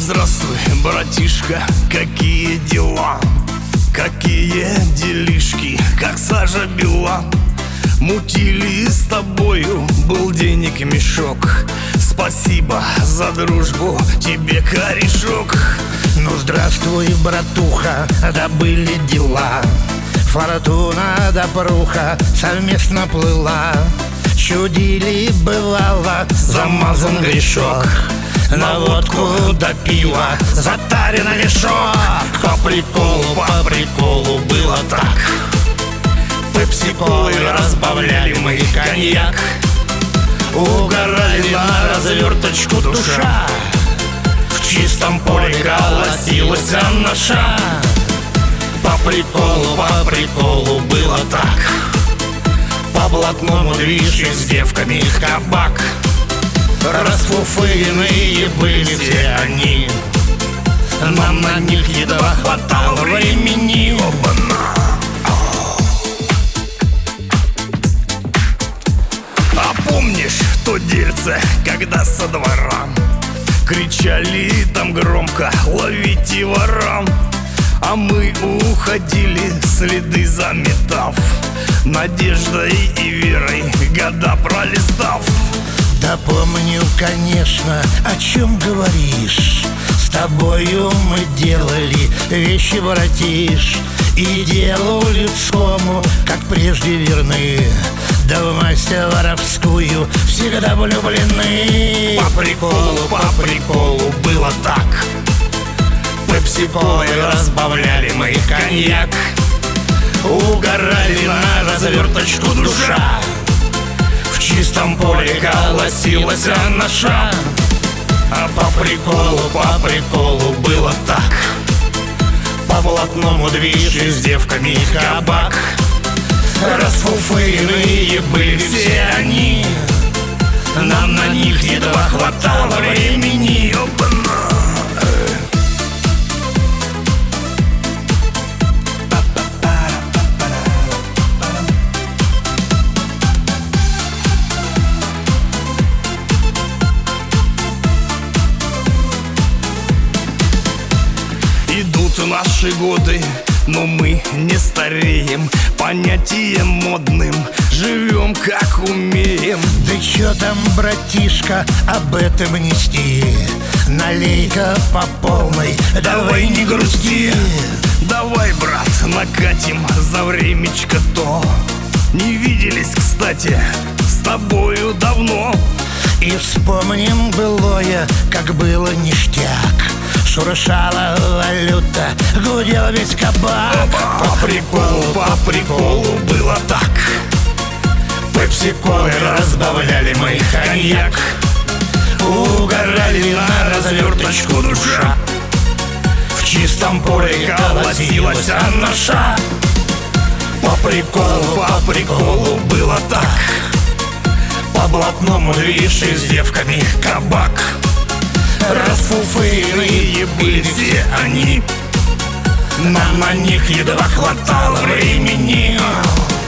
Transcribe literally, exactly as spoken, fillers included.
здравствуй, братишка, какие дела? Какие делишки, как сажа бела? Мутили с тобою, был денег мешок. Спасибо за дружбу, тебе корешок. Ну здравствуй, братуха, да были дела. Фортуна да пруха совместно плыла. Чудили, бывало, замазан грешок. На водку да пива затарен мешок. По приколу, по приколу было так. Пепси-колы разбавляли мы коньяк. Угорали на разверточку душа. В чистом поле колосилась наша. По приколу, по приколу было так. По блатному движ с девками кабак. Расфуфыренные были все они. Нам на них едва хватало времени. Оба-на! А помнишь то дельце, когда со двора кричали там громко: ловите ворам? А мы уходили, следы заметав, надеждой и верой года пролистав. Да помню, конечно, о чем говоришь. С тобою мы делали вещи, воротишь. И делу людскому, как прежде, верны. Да в масть воровскую всегда влюблены. По приколу, по приколу было так. Пепси-колы разбавляли мы коньяк. Угорали на разверточку душа. В чистом поле колосилась наша. А по приколу, по приколу было так. По блатному движ с девками кабак. Расфуфыренные были все они. Нам на них едва хватало времени. Оба-на! Идут наши годы, но мы не стареем. Понятием модным живем как умеем. Да чё там, братишка, об этом нести? Налей-ка по полной, давай не грусти. Давай, брат, накатим за времечко то. Не виделись, кстати, с тобою давно. И вспомним былое, как было ништяк. Шуршала валюта, гудел весь кабак. По приколу, по приколу было так. Пепси-колы разбавляли мы коньяк. Угорали на разверточку душа. В чистом поле колосилась наша. По приколу, по приколу было так. По блатному движ с девками кабак. Расфуфыренные были все они. Нам на них едва хватало времени.